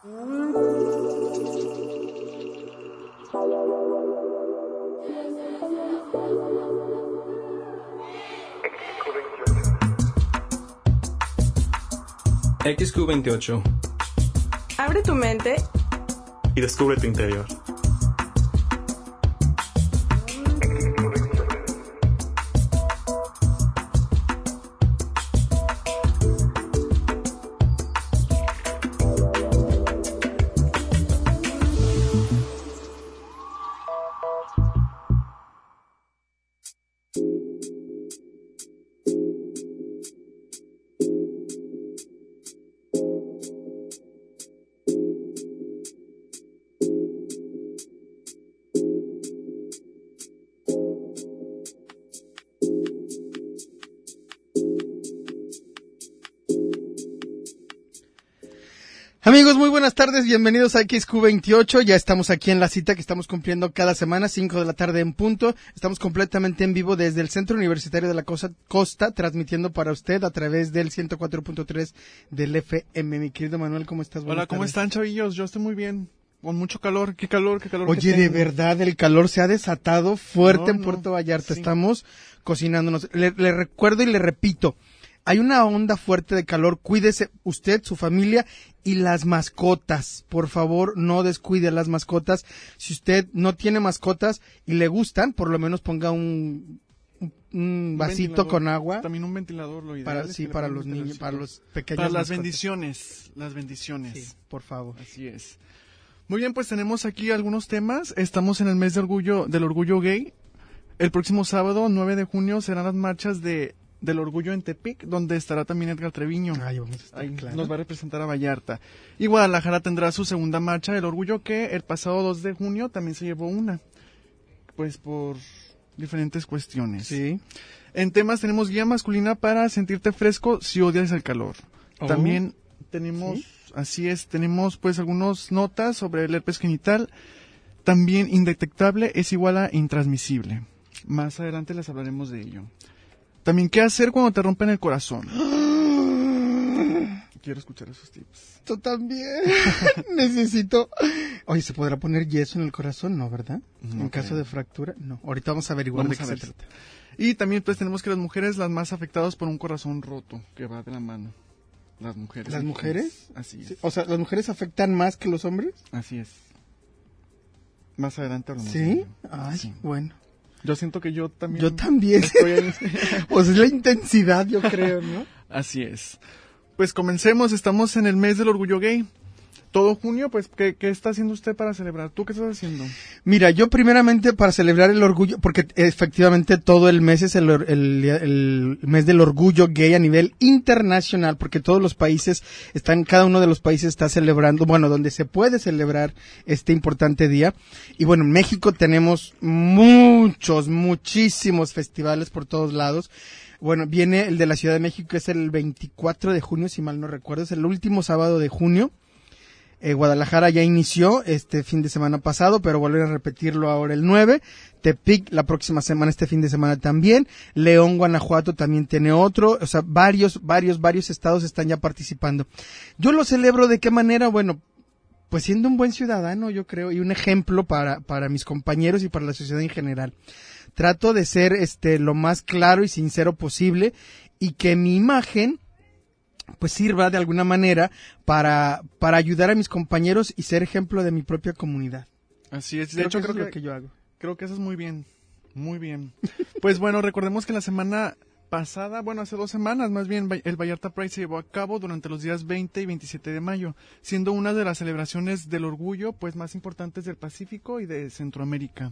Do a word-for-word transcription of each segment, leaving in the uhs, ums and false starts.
X Q veintiocho. Abre tu mente y descubre tu interior. Amigos, muy buenas tardes, bienvenidos a X Q veintiocho, ya estamos aquí en la cita que estamos cumpliendo cada semana, cinco de la tarde en punto, estamos completamente en vivo desde el Centro Universitario de la Costa, Costa transmitiendo para usted a través del ciento cuatro punto tres del F M. Mi querido Manuel, ¿cómo estás? Buenas Hola, ¿cómo tardes. están, chavillos? Yo estoy muy bien, con mucho calor, qué calor, qué calor. Oye, que de tengo. verdad, el calor se ha desatado fuerte No, en no, Puerto Vallarta, sí. estamos cocinándonos, le, le recuerdo y le repito, hay una onda fuerte de calor, cuídese usted, su familia y las mascotas. Por favor, no descuide a las mascotas. Si usted no tiene mascotas y le gustan, por lo menos ponga un, un, un vasito ventilador, con agua. También un ventilador, lo ideal. Para, es sí, que le para pongan los un niños, ventiladorcito. para los pequeños. Para las mascotas. bendiciones, las bendiciones. Sí, por favor. Así es. Muy bien, pues tenemos aquí algunos temas. Estamos en el mes de orgullo, del orgullo gay. El próximo sábado, nueve de junio, serán las marchas de del orgullo en Tepic, donde estará también Edgar Treviño. Ay, vamos a estar, Ahí claro. nos va a representar a Vallarta. Y Guadalajara tendrá su segunda marcha del orgullo, que el pasado dos de junio también se llevó una. Pues por diferentes cuestiones. Sí. En temas tenemos guía masculina para sentirte fresco si odias el calor. Oh. También tenemos, ¿Sí? así es, tenemos pues algunas notas sobre el herpes genital. También indetectable es igual a intransmisible. Más adelante les hablaremos de ello. También, ¿qué hacer cuando te rompen el corazón? Quiero escuchar esos tips. Tú también. Necesito. Oye, ¿se podrá poner yeso en el corazón? No, ¿verdad? No en caso creo. de fractura, no. Ahorita vamos a averiguar Vamos de qué a ver. se trata. Y también pues tenemos que las mujeres las más afectadas por un corazón roto, que va de la mano. Las mujeres. ¿Las mujeres? Así es. Sí, o sea, ¿las mujeres afectan más que los hombres? Así es. Más adelante hablamos. de ¿Sí? ello. Ay, Sí. bueno. Yo siento que yo también. Yo también. Estoy ahí. Pues es la intensidad, yo creo, ¿no? Así es. Pues comencemos, estamos en el mes del orgullo gay. Todo junio, pues, ¿qué, qué está haciendo usted para celebrar? ¿Tú qué estás haciendo? Mira, yo primeramente para celebrar el orgullo, porque efectivamente todo el mes es el, or- el, el mes del orgullo gay a nivel internacional, porque todos los países están, cada uno de los países está celebrando, bueno, donde se puede celebrar este importante día. Y bueno, en México tenemos muchos, muchísimos festivales por todos lados. Bueno, viene el de la Ciudad de México, que es el veinticuatro de junio, si mal no recuerdo, es el último sábado de junio. Eh, Guadalajara ya inició este fin de semana pasado, pero volver a repetirlo ahora el nueve. Tepic la próxima semana, este fin de semana también. León, Guanajuato también tiene otro. O sea, varios, varios, varios estados están ya participando. Yo lo celebro de qué manera, bueno, pues siendo un buen ciudadano, yo creo, y un ejemplo para, para mis compañeros y para la sociedad en general. Trato de ser este lo más claro y sincero posible y que mi imagen pues sirva de alguna manera para, para ayudar a mis compañeros y ser ejemplo de mi propia comunidad. Así es. De Creo hecho, que eso creo es lo que, que yo hago. creo que eso es muy bien. Muy bien. Pues bueno, recordemos que la semana pasada, bueno, hace dos semanas más bien, el Vallarta Pride se llevó a cabo durante los días veinte y veintisiete de mayo, siendo una de las celebraciones del orgullo pues más importantes del Pacífico y de Centroamérica.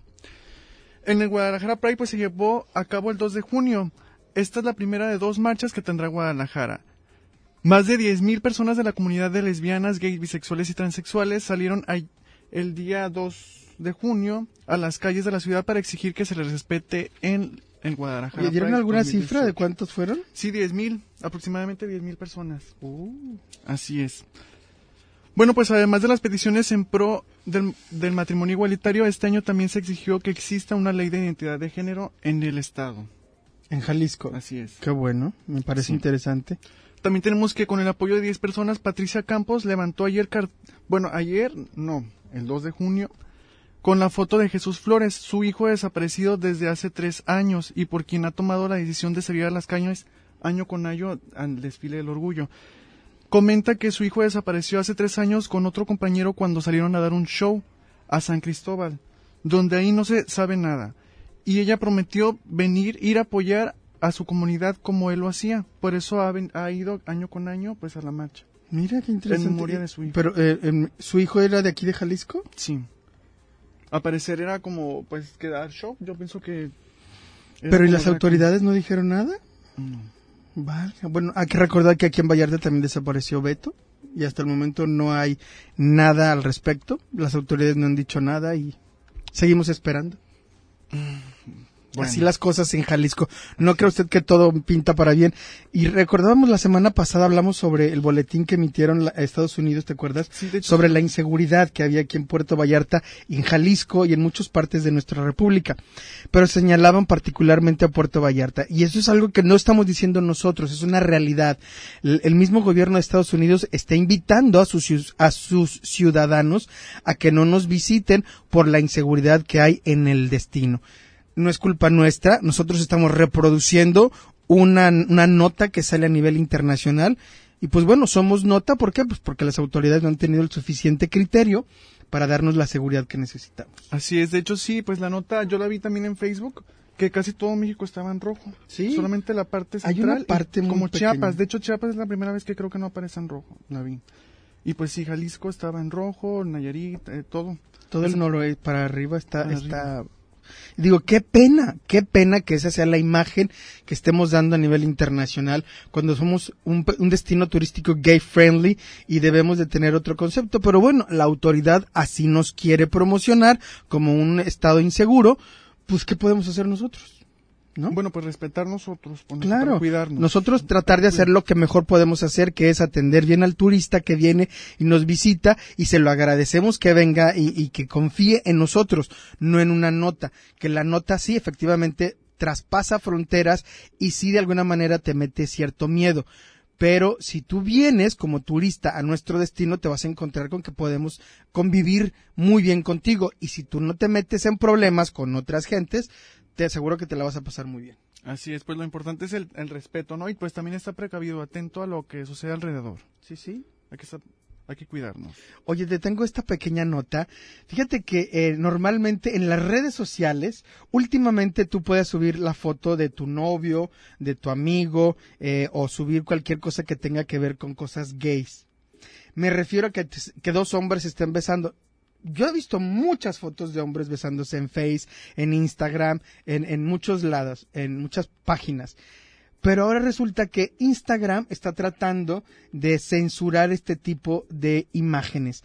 En el Guadalajara Pride pues se llevó a cabo el dos de junio. Esta es la primera de dos marchas que tendrá Guadalajara. Más de diez mil personas de la comunidad de lesbianas, gays, bisexuales y transexuales salieron a, el día dos de junio a las calles de la ciudad para exigir que se les respete en el Guadalajara. ¿Y dieron Pride alguna dos mil dieciocho. cifra de cuántos fueron? Sí, diez mil, aproximadamente diez mil personas. Uh. Así es. Bueno, pues además de las peticiones en pro del, del matrimonio igualitario, este año también se exigió que exista una ley de identidad de género en el Estado. En Jalisco. Así es. Qué bueno, me parece Sí. interesante. También tenemos que con el apoyo de diez personas, Patricia Campos levantó ayer, car- bueno, ayer, no, el dos de junio, con la foto de Jesús Flores, su hijo desaparecido desde hace tres años y por quien ha tomado la decisión de salir a las calles año con año al desfile del orgullo. Comenta que su hijo desapareció hace tres años con otro compañero cuando salieron a dar un show a San Cristóbal, donde ahí no se sabe nada. Y ella prometió venir, ir a apoyar a su comunidad como él lo hacía. Por eso ha, ven, ha ido año con año pues a la marcha. Mira qué interesante. En memoria de su hijo. Pero, eh, eh, ¿su hijo era de aquí de Jalisco? Sí. Al parecer era como, pues, que dar show. Yo pienso que... ¿Pero y las autoridades no dijeron nada? No. Vale. Bueno, hay que recordar que aquí en Vallarta también desapareció Beto. Y hasta el momento no hay nada al respecto. Las autoridades no han dicho nada y seguimos esperando. Bueno. Así las cosas en Jalisco. ¿No cree usted que todo pinta para bien? Y recordábamos la semana pasada, hablamos sobre el boletín que emitieron la, Estados Unidos, ¿te acuerdas? Sí, de hecho, sobre sí. la inseguridad que había aquí en Puerto Vallarta, y en Jalisco y en muchas partes de nuestra república. Pero señalaban particularmente a Puerto Vallarta. Y eso es algo que no estamos diciendo nosotros, es una realidad. El, el mismo gobierno de Estados Unidos está invitando a sus, a sus ciudadanos a que no nos visiten por la inseguridad que hay en el destino. No es culpa nuestra, nosotros estamos reproduciendo una, una nota que sale a nivel internacional y pues bueno, somos nota, ¿por qué? Pues porque las autoridades no han tenido el suficiente criterio para darnos la seguridad que necesitamos. Así es, de hecho sí, pues la nota yo la vi también en Facebook, que casi todo México estaba en rojo. Sí. Solamente la parte central. Hay una parte muy como pequeña. Chiapas, de hecho Chiapas es la primera vez que creo que no aparece en rojo, la vi. Y pues sí, Jalisco estaba en rojo, Nayarit, eh, todo. Todo el noroeste para arriba está, Para está... Arriba. Digo, qué pena, qué pena que esa sea la imagen que estemos dando a nivel internacional cuando somos un, un destino turístico gay friendly y debemos de tener otro concepto. Pero bueno, la autoridad así nos quiere promocionar como un estado inseguro, pues ¿qué podemos hacer nosotros? ¿No? Bueno, pues respetar nosotros, claro, para cuidarnos. Nosotros tratar de hacer lo que mejor podemos hacer, que es atender bien al turista que viene y nos visita, y se lo agradecemos que venga y, y que confíe en nosotros, no en una nota, que la nota sí efectivamente traspasa fronteras y sí de alguna manera te mete cierto miedo. Pero si tú vienes como turista a nuestro destino, te vas a encontrar con que podemos convivir muy bien contigo, y si tú no te metes en problemas con otras gentes, te aseguro que te la vas a pasar muy bien. Así es, pues lo importante es el, el respeto, ¿no? Y pues también estar precavido, atento a lo que sucede alrededor. Sí, sí. Hay que estar, hay que cuidarnos. Oye, te tengo esta pequeña nota. Fíjate que eh, normalmente en las redes sociales, últimamente tú puedes subir la foto de tu novio, de tu amigo, eh, o subir cualquier cosa que tenga que ver con cosas gays. Me refiero a que, que dos hombres estén besando. Yo he visto muchas fotos de hombres besándose en Face, en Instagram, en, en muchos lados, en muchas páginas. Pero ahora resulta que Instagram está tratando de censurar este tipo de imágenes.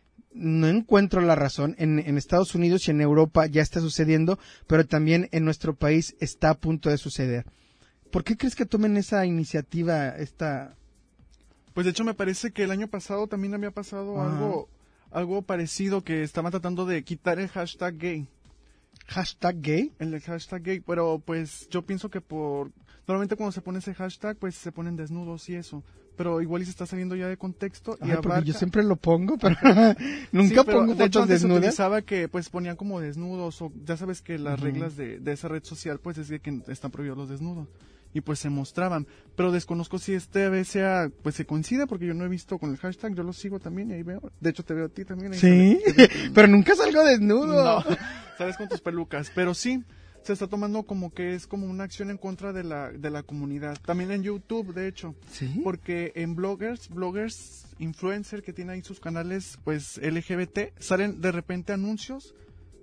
No encuentro la razón. En, en Estados Unidos y en Europa ya está sucediendo, pero también en nuestro país está a punto de suceder. ¿Por qué crees que tomen esa iniciativa, esta? Pues de hecho me parece que el año pasado también había pasado Ajá. algo... algo parecido, que estaban tratando de quitar el hashtag gay. ¿Hashtag gay? El hashtag gay, pero pues yo pienso que por... Normalmente cuando se pone ese hashtag, pues se ponen desnudos y eso. Pero igual y se está saliendo ya de contexto. Ay, y abarca... porque yo siempre lo pongo, pero nunca Sí, pero pongo de hecho, fotos antes se desnudas. utilizaba que pues ponían como desnudos, o ya sabes que las Ujú. reglas de, de esa red social pues es de que están prohibidos los desnudos. Y pues se mostraban, pero desconozco si este vez sea, pues se coincide, porque yo no he visto con el hashtag, yo lo sigo también y ahí veo, de hecho te veo a ti también. Ahí Sí, sale, te- pero nunca salgo desnudo. No, sabes, con tus pelucas, pero sí, se está tomando como que es como una acción en contra de la, de la comunidad. También en YouTube, de hecho, ¿Sí? porque en bloggers, bloggers, influencer que tienen ahí sus canales, pues L G B T, salen de repente anuncios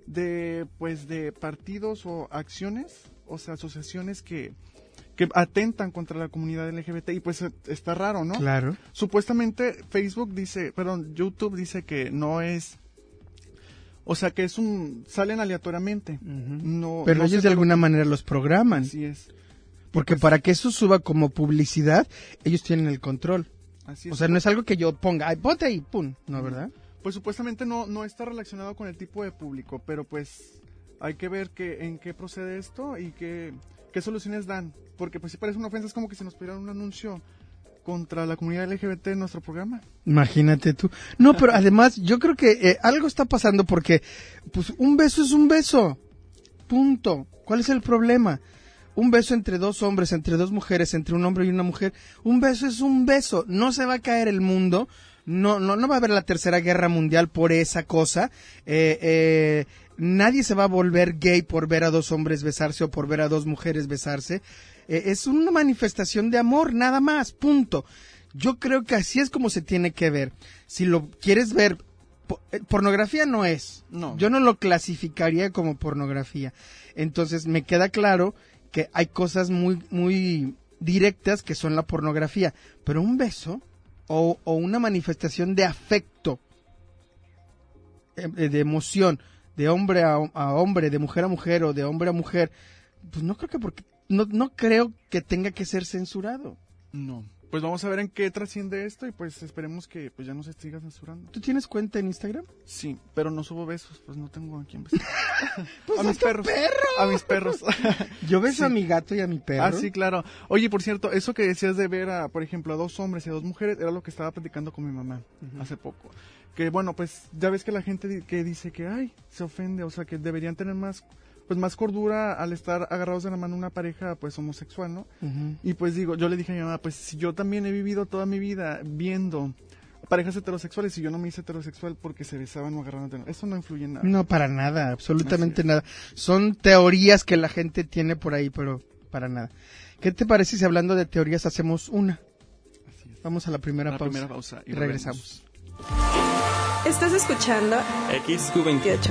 de, pues de partidos o acciones, o sea, asociaciones que que atentan contra la comunidad L G B T, y pues está raro, ¿no? Claro. Supuestamente Facebook dice, perdón, YouTube dice que no es, o sea, que es un, salen aleatoriamente. Uh-huh. No, Pero no ellos se de alguna colocan. manera los programan. Así es. Porque pues, para que eso suba como publicidad, ellos tienen el control. Así es. O sea, no es algo que yo ponga, ay, ponte ahí, pum, ¿no, verdad? Pues supuestamente no, no está relacionado con el tipo de público, pero pues hay que ver que, en qué procede esto y qué, qué soluciones dan. Porque pues si parece una ofensa, es como que si nos pidieran un anuncio contra la comunidad L G B T en nuestro programa. Imagínate tú. No, pero además yo creo que eh, algo está pasando porque pues un beso es un beso. Punto. ¿Cuál es el problema? Un beso entre dos hombres, entre dos mujeres, entre un hombre y una mujer. Un beso es un beso. No se va a caer el mundo. No, no, no va a haber la tercera guerra mundial por esa cosa. Eh, eh, nadie se va a volver gay por ver a dos hombres besarse o por ver a dos mujeres besarse. Eh, es una manifestación de amor, nada más, punto. Yo creo que así es como se tiene que ver. Si lo quieres ver, po- eh, pornografía no es. No. Yo no lo clasificaría como pornografía. Entonces me queda claro que hay cosas muy, muy directas que son la pornografía. Pero un beso o, o una manifestación de afecto, eh, de emoción, de hombre a, a hombre, de mujer a mujer o de hombre a mujer, pues no creo que porque no, no creo que tenga que ser censurado. No. Pues vamos a ver en qué trasciende esto y pues esperemos que pues ya no se siga censurando. ¿Tú tienes cuenta en Instagram? Sí, pero no subo besos, pues no tengo a quién besar. Pues a a mis tu perros. perro. A mis perros. Yo beso Sí. a mi gato y a mi perro. Ah, sí, claro. Oye, por cierto, eso que decías de ver a, por ejemplo, a dos hombres y a dos mujeres, era lo que estaba platicando con mi mamá Ujú. hace poco. Que bueno, pues ya ves que la gente di- que dice que, ay, se ofende, o sea, que deberían tener más, pues más cordura al estar agarrados de la mano una pareja, pues homosexual, ¿no? Ujú. Y pues digo, yo le dije a mi mamá, pues si yo también he vivido toda mi vida viendo parejas heterosexuales y yo no me hice heterosexual porque se besaban o agarraban de... Eso no influye en nada. No, para nada, absolutamente Así es. nada. Son teorías que la gente tiene por ahí, pero para nada. ¿Qué te parece si hablando de teorías hacemos una? Así es. Vamos a la primera La pausa. primera pausa Y regresamos. Estás escuchando X Q veintiocho. veintiocho.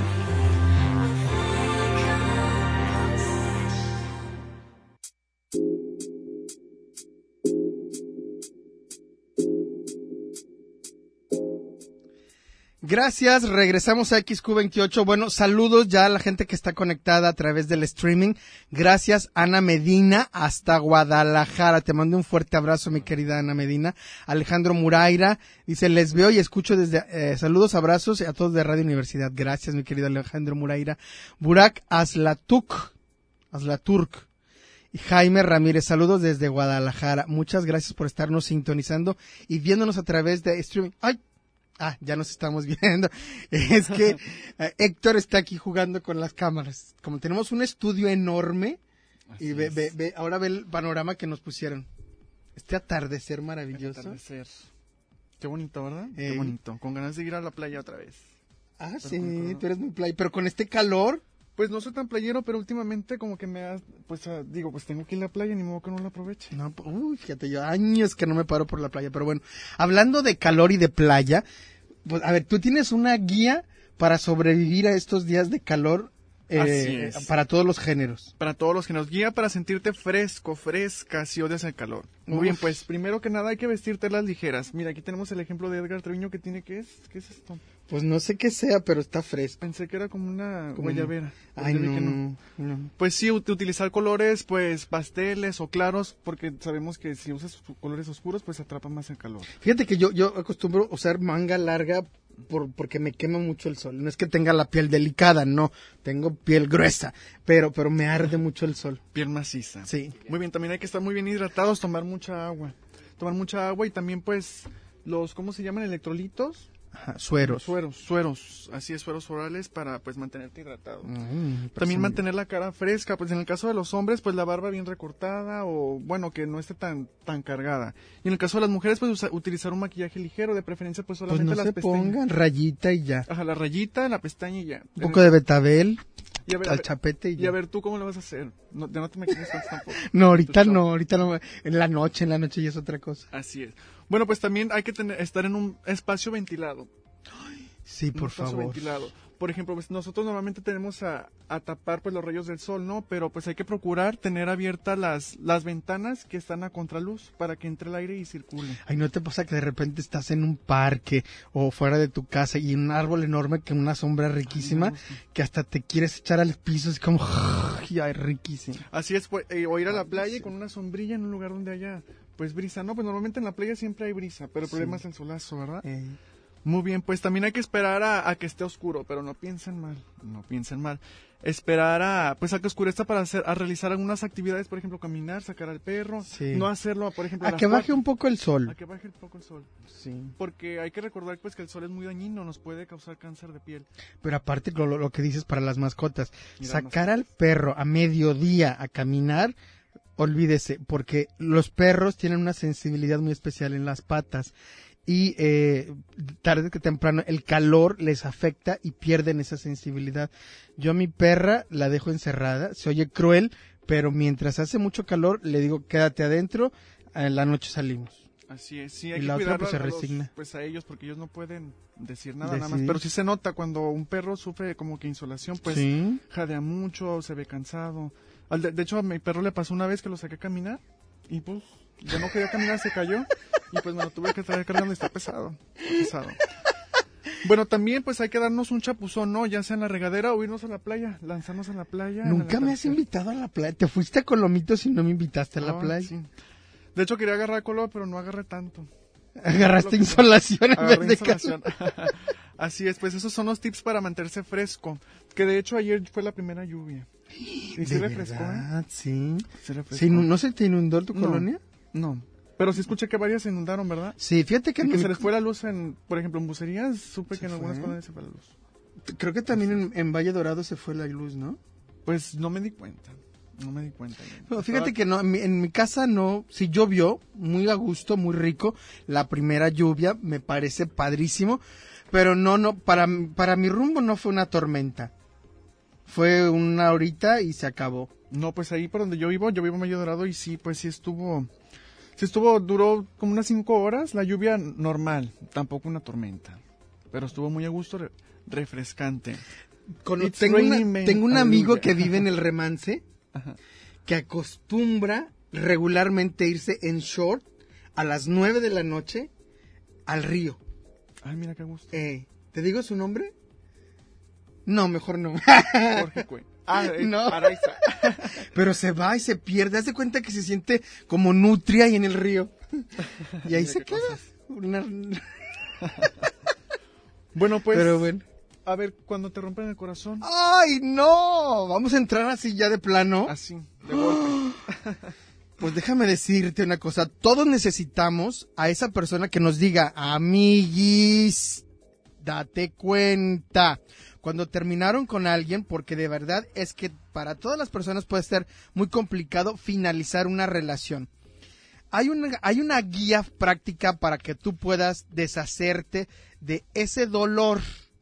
Gracias, regresamos a X Q veintiocho. Bueno, saludos ya a la gente que está conectada a través del streaming. Gracias, Ana Medina, hasta Guadalajara. Te mando un fuerte abrazo, mi querida Ana Medina. Alejandro Muraira dice, les veo y escucho desde... Eh, saludos, abrazos a todos de Radio Universidad. Gracias, mi querido Alejandro Muraira. Burak Aslatuk, Aslaturk. Y Jaime Ramírez, saludos desde Guadalajara. Muchas gracias por estarnos sintonizando y viéndonos a través de streaming. ¡Ay! Ah, ya nos estamos viendo. Es que eh, Héctor está aquí jugando con las cámaras. Como tenemos un estudio enorme, Así y ve, es. ve, ve, ahora ve el panorama que nos pusieron. Este atardecer El maravilloso. atardecer. Qué bonito, ¿verdad? Ey. Qué bonito. Con ganas de ir a la playa otra vez. Ah, Pero sí, con- tú eres muy play. Pero con este calor, Pues no soy tan playero, pero últimamente como que me ha... Pues ah, digo, pues tengo que ir a la playa, ni modo que no la aproveche. no, pu- uy, fíjate, yo años que no me paro por la playa. Pero bueno, hablando de calor y de playa, pues a ver, tú tienes una guía para sobrevivir a estos días de calor eh, Así es. para todos los géneros. Para todos los que nos guía para sentirte fresco, fresca, si odias el calor. Muy Uf. bien, pues primero que nada hay que vestirte las ligeras. Mira, aquí tenemos el ejemplo de Edgar Treviño que tiene, ¿qué es? ¿Qué es esto? Pues no sé qué sea, pero está fresco. Pensé que era como una Como- guayabera. pero Ay, ya vi no, que no. Pues sí, ut- utilizar colores, pues pasteles o claros, porque sabemos que si usas colores oscuros, pues atrapa más el calor. Fíjate que yo, yo acostumbro usar manga larga por, porque me quema mucho el sol. No es que tenga la piel delicada, no. Tengo piel gruesa, pero, pero me arde mucho el sol. Piel maciza. Sí. Muy bien, también hay que estar muy bien hidratados, tomar mucha agua. Tomar mucha agua y también pues los, ¿cómo se llaman? Electrolitos. Ajá, sueros. Sueros, sueros. Así es, sueros orales para pues mantenerte hidratado. Mm, También parece mantener la cara fresca, pues en el caso de los hombres, pues la barba bien recortada o, bueno, que no esté tan tan cargada. Y en el caso de las mujeres, pues usa- utilizar un maquillaje ligero, de preferencia pues Pues solamente no las se pestañas. pongan rayita y ya. Ajá, la rayita, la pestaña y ya. Un poco de betabel y a ver, a al ver- chapete y y ya. a ver, ¿tú cómo lo vas a hacer? No, ya no te maquilles tanto tampoco. No, ahorita Tu show. no, ahorita no. En la noche, en la noche ya es otra cosa. Así es. Bueno, pues también hay que tener, estar en un espacio ventilado. Sí, un por espacio favor. ventilado. Por ejemplo, pues nosotros normalmente tenemos a, a tapar pues los rayos del sol, ¿no? Pero pues hay que procurar tener abiertas las, las ventanas que están a contraluz para que entre el aire y circule. Ay, ¿no te pasa que de repente estás en un parque o fuera de tu casa y un árbol enorme con una sombra riquísima Ay, no, sí. que hasta te quieres echar al piso? Es como, ya, es riquísimo. Así es, pues, eh, o ir a la playa y con una sombrilla en un lugar donde haya pues brisa. No, pues normalmente en la playa siempre hay brisa, pero el Sí. problema es el solazo, ¿verdad? Eh, Muy bien, pues también hay que esperar a, a que esté oscuro, pero no piensen mal, no piensen mal. Esperar a, pues a que oscurezca para hacer, a realizar algunas actividades, por ejemplo, caminar, sacar al perro, Sí. no hacerlo, por ejemplo, A las que baje cuatro. un poco el sol. A que baje un poco el sol. Sí. Porque hay que recordar pues que el sol es muy dañino, nos puede causar cáncer de piel. Pero aparte lo, lo que dices para las mascotas, Y las sacar al perro a mediodía a caminar, olvídese, porque los perros tienen una sensibilidad muy especial en las patas y eh, tarde que temprano el calor les afecta y pierden esa sensibilidad. Yo a mi perra la dejo encerrada, se oye cruel, pero mientras hace mucho calor le digo quédate adentro, en la noche salimos. Así es, sí, hay Y que la otra, cuidar pues, se a los- resigna. pues a ellos porque ellos no pueden decir nada, nada más. Decidir. Pero sí se nota cuando un perro sufre como que insolación, pues Sí. jadea mucho, se ve cansado. Al de, de hecho, a mi perro le pasó una vez que lo saqué a caminar y pues ya no quería caminar, se cayó y pues me lo tuve que traer cargando y está pesado, está pesado. Bueno, también pues hay que darnos un chapuzón, ¿no? Ya sea en la regadera o irnos a la playa, lanzarnos a la playa. en Nunca el me has atardecer. invitado a la playa. Te fuiste a Colomitos y no me invitaste a la Ah, playa. sí. De hecho quería agarrar color, pero no agarré tanto. Agarraste Lo que- insolación en Agarré vez de insolación. Así es, pues esos son los tips para mantenerse fresco. Que de hecho ayer fue la primera lluvia. Y sí ¿De refrescó, ¿eh? verdad? Sí. Sí refrescó. Sí, ¿no, ¿no se te inundó tu No. colonia? No. Pero sí escuché que varias se inundaron, ¿verdad? Sí, fíjate que, Y en que mi- se les fue la luz en, por ejemplo, en bucerías, supe ¿Se que en algunas fue? colonias se fue la luz. creo que también en, en Valle Dorado se fue la luz, ¿no? Pues no me di cuenta. No me di cuenta. No, fíjate que no, en mi, en mi casa no, sí llovió, muy a gusto, muy rico, la primera lluvia, me parece padrísimo, pero no, no, para, para mi rumbo no fue una tormenta, fue una horita y se acabó. No, pues ahí por donde yo vivo, yo vivo en Valle Dorado y sí, pues sí estuvo, sí estuvo, duró como unas cinco horas la lluvia normal, tampoco una tormenta, pero estuvo muy a gusto, re- refrescante. Con- It's tengo, una- raining men, tengo un amigo aleluya. que vive en el Remance, Ajá. que acostumbra regularmente irse en short a las nueve de la noche al río. Ay, mira qué gusto. Eh, ¿te digo su nombre? No, mejor no. Jorge Cue. Ah, eh, No. Araiza. Pero se va y se pierde. Haz de cuenta que se siente como nutria ahí en el río. Y ahí Mira se qué queda. cosas. Una- Bueno, pues, Pero bueno. a ver, cuando te rompen el corazón, ¡Ay, no! Vamos a entrar así ya de plano. así, de golpe. Pues déjame decirte una cosa. Todos necesitamos a esa persona que nos diga, amiguis, date cuenta. Cuando terminaron con alguien, porque de verdad es que para todas las personas puede ser muy complicado finalizar una relación. Hay una, hay una guía práctica para que tú puedas deshacerte de ese dolor.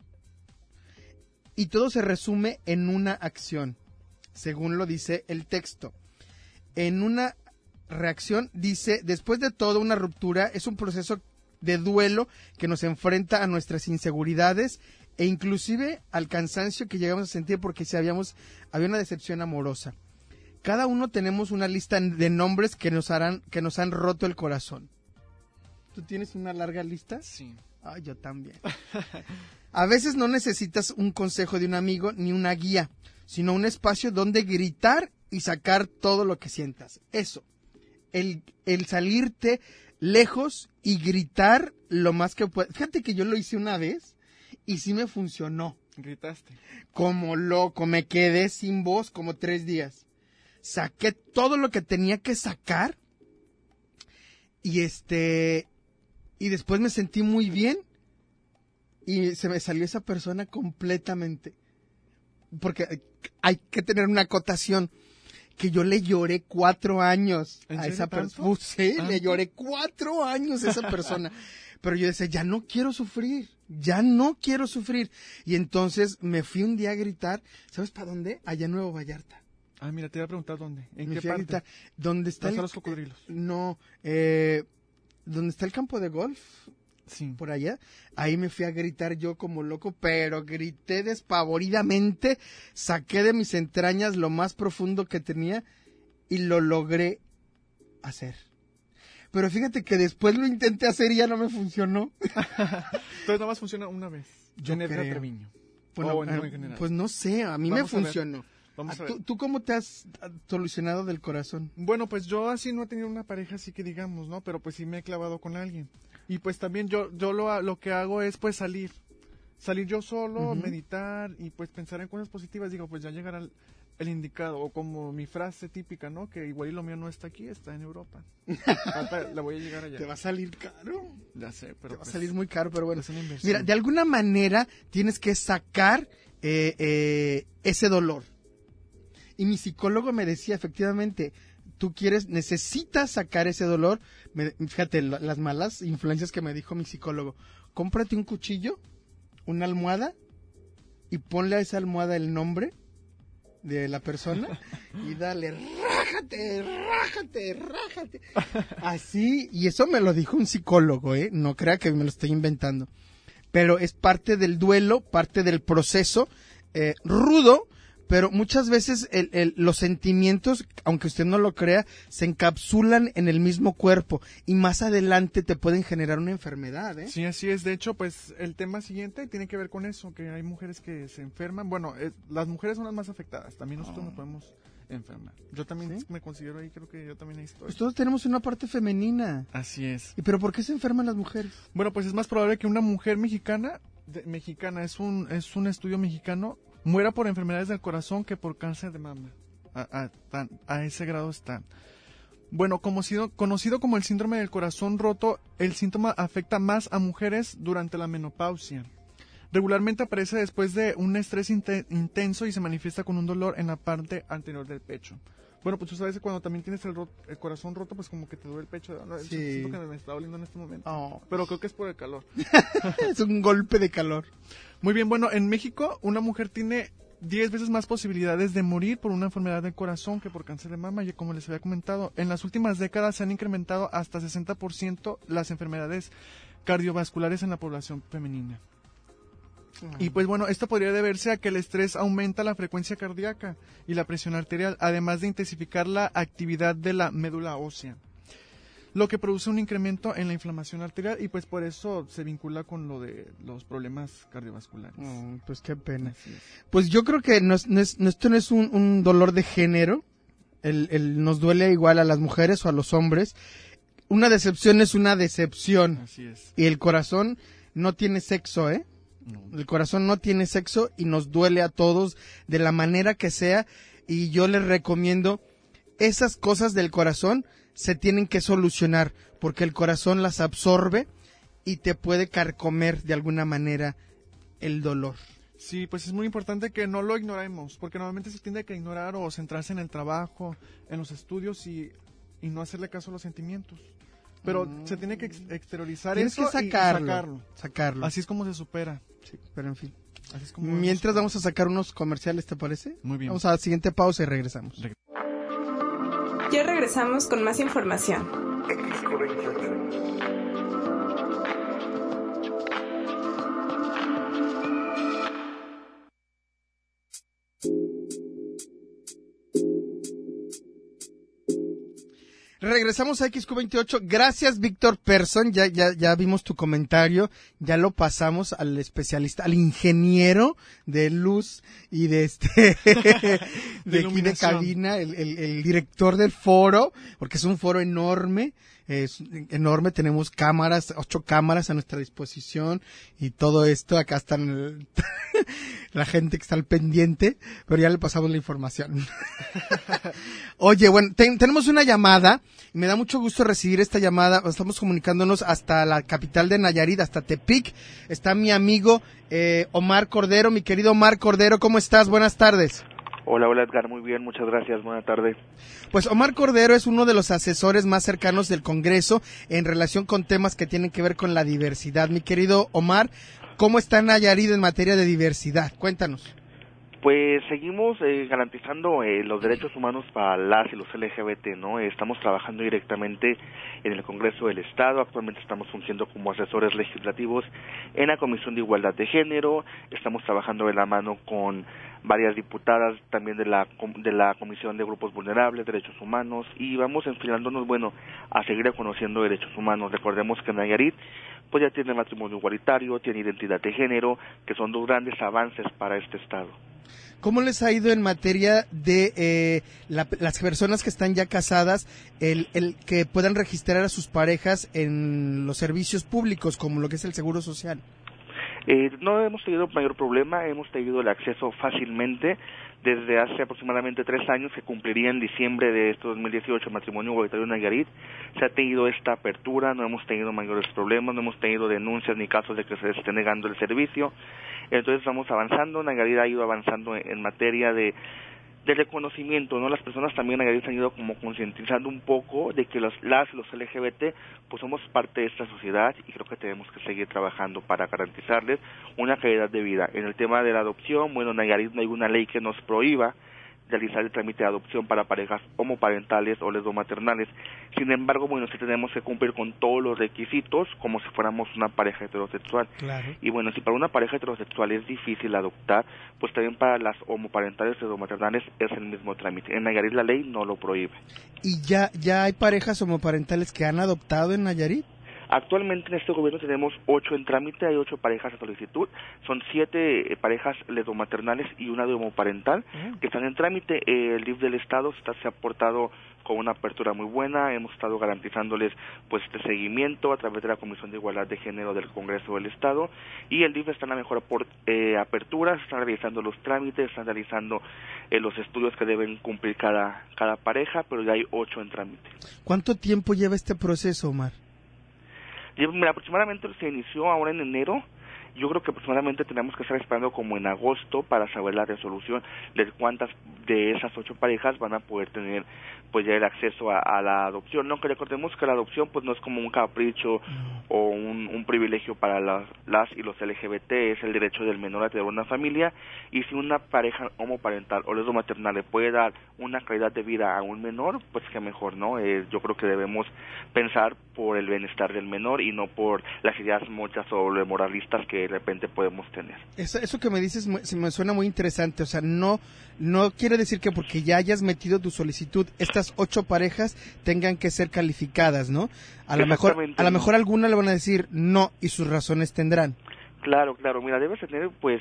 Y todo se resume en una acción, según lo dice el texto. En una reacción dice, después de todo, una ruptura es un proceso de duelo que nos enfrenta a nuestras inseguridades e inclusive al cansancio que llegamos a sentir porque si habíamos, había una decepción amorosa. Cada uno tenemos una lista de nombres que nos harán, que nos han roto el corazón. ¿Tú tienes una larga lista? Sí. Ah, yo también. A veces no necesitas un consejo de un amigo ni una guía, sino un espacio donde gritar y sacar todo lo que sientas. Eso, el, el salirte lejos y gritar lo más que puedas. Fíjate que yo lo hice una vez y sí me funcionó. Gritaste. Como loco, me quedé sin voz como tres días. Saqué todo lo que tenía que sacar y este y después me sentí muy bien y se me salió esa persona completamente. Porque hay que tener una acotación que yo le lloré cuatro años ¿En a serio esa tanto? persona. Sí, le ¿Tanto? lloré cuatro años a esa persona. Pero yo decía, ya no quiero sufrir, ya no quiero sufrir. Y entonces me fui un día a gritar, ¿sabes para dónde? Allá en Nuevo Vallarta. Ah, mira, te iba a preguntar dónde. ¿En Me qué fui a parte? gritar, ¿dónde está ¿Dónde el... están los cocodrilos? No, eh, ¿dónde está el campo de golf? Sí. Por allá. Ahí me fui a gritar yo como loco, pero grité despavoridamente, saqué de mis entrañas lo más profundo que tenía y lo logré hacer. Pero fíjate que después lo intenté hacer y ya no me funcionó. Entonces nada más funciona una vez. Yo en Edgar creo. Treviño. Bueno, O en, eh, en general. pues no sé, a mí Vamos a me ver. funcionó. Vamos a Ah, ver. ¿Tú, ¿Tú cómo te has ah, solucionado del corazón? Bueno, pues yo así no he tenido una pareja así que digamos, ¿no? Pero pues sí me he clavado con alguien. Y pues también yo yo lo, lo que hago es pues salir. Salir yo solo, Uh-huh. meditar y pues pensar en cosas positivas. Digo, pues ya llegará el, el indicado. O como mi frase típica, ¿no? Que igual y lo mío no está aquí, está en Europa. Ahorita la voy a llegar allá. Te va a salir caro. Ya sé, pero Te va a pues, salir muy caro, pero bueno. es una inversión. Mira, de alguna manera tienes que sacar eh, eh, ese dolor. Y mi psicólogo me decía, efectivamente, tú quieres, necesitas sacar ese dolor. Me, fíjate, lo- las malas influencias que me dijo mi psicólogo. Cómprate un cuchillo, una almohada, y ponle a esa almohada el nombre de la persona y dale, rájate, rájate, rájate. Así, y eso me lo dijo un psicólogo, ¿eh? No crea que me lo estoy inventando. Pero es parte del duelo, parte del proceso, eh, rudo, pero muchas veces el, el, los sentimientos, aunque usted no lo crea, se encapsulan en el mismo cuerpo y más adelante te pueden generar una enfermedad, ¿eh? Sí, así es. De hecho, pues el tema siguiente tiene que ver con eso, que hay mujeres que se enferman. Bueno, eh, las mujeres son las más afectadas. También nosotros Oh. nos podemos enfermar. Yo también ¿Sí? me considero ahí, creo que yo también ahí estoy. Pues todos tenemos una parte femenina. Así es. ¿Y pero por qué se enferman las mujeres? Bueno, pues es más probable que una mujer mexicana, de- mexicana, es un, es un estudio mexicano, muera por enfermedades del corazón que por cáncer de mama. A, a, tan- a ese grado está. Bueno, como sido- conocido como el síndrome del corazón roto, el síntoma afecta más a mujeres durante la menopausia. Regularmente aparece después de un estrés inte- intenso y se manifiesta con un dolor en la parte anterior del pecho. Bueno, pues tú sabes que cuando también tienes el, ro- el corazón roto, pues como que te duele el pecho. ¿no? Sí. Siento que me está doliendo en este momento. Oh, Pero creo que es por el calor. es un golpe de calor. Muy bien, bueno, en México una mujer tiene diez veces más posibilidades de morir por una enfermedad del corazón que por cáncer de mama. Y como les había comentado, en las últimas décadas se han incrementado hasta sesenta por ciento las enfermedades cardiovasculares en la población femenina. Y pues bueno, esto podría deberse a que el estrés aumenta la frecuencia cardíaca y la presión arterial, además de intensificar la actividad de la médula ósea, lo que produce un incremento en la inflamación arterial y pues por eso se vincula con lo de los problemas cardiovasculares. Oh, pues qué pena. Así es. Pues yo creo que no es- no es- no- esto no es un, un dolor de género. El, el- nos duele igual a las mujeres o a los hombres. Una decepción es una decepción. Así es. Y el corazón no tiene sexo, ¿eh? No. El corazón no tiene sexo y nos duele a todos de la manera que sea. Y yo les recomiendo, esas cosas del corazón se tienen que solucionar porque el corazón las absorbe y te puede carcomer de alguna manera el dolor. Sí, pues es muy importante que no lo ignoremos, porque normalmente se tiende a que ignorar o centrarse en el trabajo, en los estudios y, y no hacerle caso a los sentimientos. Pero Mm. se tiene que ex- exteriorizar Tienes eso que y- y sacarlo. sacarlo. Sacarlo. Así es como se supera. Sí, pero en fin. Así es como Mientras vamos a sacar unos comerciales, ¿te parece? Muy bien. Vamos a la siguiente pausa y regresamos. Re- Ya regresamos con más información. Regresamos a X Q veintiocho. Gracias, Víctor Persson. Ya, ya, ya vimos tu comentario. Ya lo pasamos al especialista, al ingeniero de luz y de este, de, aquí de iluminación. cabina, el, el, el director del foro, porque es un foro enorme. Es enorme, tenemos cámaras, ocho cámaras a nuestra disposición y todo esto, acá están el- la gente que está al pendiente, pero ya le pasamos la información. Oye, bueno, ten- tenemos una llamada, y me da mucho gusto recibir esta llamada, estamos comunicándonos hasta la capital de Nayarit, hasta Tepic, está mi amigo eh, Omar Cordero, mi querido Omar Cordero, ¿cómo estás? Buenas tardes. Hola, hola Edgar, muy bien, muchas gracias, buena tarde. Pues Omar Cordero es uno de los asesores más cercanos del Congreso en relación con temas que tienen que ver con la diversidad. Mi querido Omar, ¿cómo está Nayarit en materia de diversidad? Cuéntanos. Pues seguimos eh, garantizando eh, los derechos humanos para las y los L G B T, ¿no? Eh, Estamos trabajando directamente en el Congreso del Estado, actualmente estamos fungiendo como asesores legislativos en la Comisión de Igualdad de Género, estamos trabajando de la mano con varias diputadas también de la de la Comisión de Grupos Vulnerables, Derechos Humanos, y vamos enfilándonos, bueno, a seguir reconociendo derechos humanos. Recordemos que Nayarit pues ya tiene matrimonio igualitario, tiene identidad de género, que son dos grandes avances para este estado. ¿Cómo les ha ido en materia de eh, la, las personas que están ya casadas, el, el que puedan registrar a sus parejas en los servicios públicos, como lo que es el Seguro Social? Eh, no hemos tenido mayor problema, hemos tenido el acceso fácilmente. Desde hace aproximadamente tres años, que cumpliría en diciembre de este dos mil dieciocho, matrimonio igualitario en Nayarit, se ha tenido esta apertura, no hemos tenido mayores problemas, no hemos tenido denuncias ni casos de que se esté negando el servicio. Entonces vamos avanzando, Nayarit ha ido avanzando en, en materia de de reconocimiento, ¿no? Las personas también en Nayarit han ido como concientizando un poco de que los, las y los L G B T pues somos parte de esta sociedad y creo que tenemos que seguir trabajando para garantizarles una calidad de vida. En el tema de la adopción, bueno, en Nayarit no hay una ley que nos prohíba realizar el trámite de adopción para parejas homoparentales o lesbomaternales. Sin embargo, bueno, sí tenemos que cumplir con todos los requisitos como si fuéramos una pareja heterosexual. Claro. Y bueno, si para una pareja heterosexual es difícil adoptar, pues también para las homoparentales o lesbomaternales es el mismo trámite. En Nayarit la ley no lo prohíbe. ¿Y ya, ya hay parejas homoparentales que han adoptado en Nayarit? Actualmente en este gobierno tenemos ocho en trámite, hay ocho parejas a solicitud, son siete eh, parejas lesbomaternales y una de homoparental uh-huh. que están en trámite. Eh, el D I F del Estado está, se ha portado con una apertura muy buena, hemos estado garantizándoles pues este seguimiento a través de la Comisión de Igualdad de Género del Congreso del Estado, y el D I F está en la mejor por, eh, apertura, están realizando los trámites, están realizando eh, los estudios que deben cumplir cada, cada pareja, pero ya hay ocho en trámite. ¿Cuánto tiempo lleva este proceso, Omar? Mira, aproximadamente se inició ahora en enero. Yo creo que aproximadamente tenemos que estar esperando como en agosto para saber la resolución de cuántas de esas ocho parejas van a poder tener pues ya el acceso a, a la adopción, ¿no? Que recordemos que la adopción pues no es como un capricho o un, un privilegio para las, las y los L G B T, es el derecho del menor a tener una familia, y si una pareja homoparental o lesbomaternal le puede dar una calidad de vida a un menor, pues que mejor, ¿no? Eh, yo creo que debemos pensar por el bienestar del menor y no por las ideas muchas o moralistas que de repente podemos tener. Eso, eso que me dices me, me suena muy interesante, o sea, no no quiere decir que porque ya hayas metido tu solicitud, estas ocho parejas tengan que ser calificadas, ¿no? A lo mejor a lo mejor alguna le van a decir no y sus razones tendrán. Claro, claro, mira, debes tener pues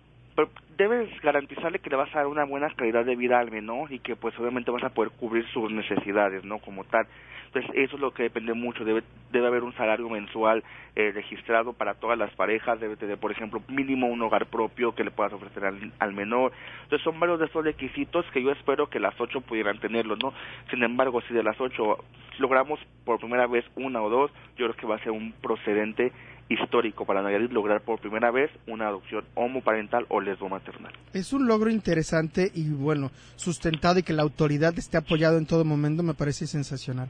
debes garantizarle que le vas a dar una buena calidad de vida al menor y que pues obviamente vas a poder cubrir sus necesidades, ¿no? Como tal. Entonces eso es lo que depende mucho, debe debe haber un salario mensual eh, registrado para todas las parejas, debe tener, por ejemplo, mínimo un hogar propio que le puedas ofrecer al, al menor. Entonces son varios de esos requisitos que yo espero que las ocho pudieran tenerlos, ¿no? Sin embargo, si de las ocho logramos por primera vez una o dos, yo creo que va a ser un procedente histórico para Nayarit lograr por primera vez una adopción homoparental o lesbomaternal. Es un logro interesante y bueno, sustentado, y que la autoridad esté apoyado en todo momento me parece sensacional.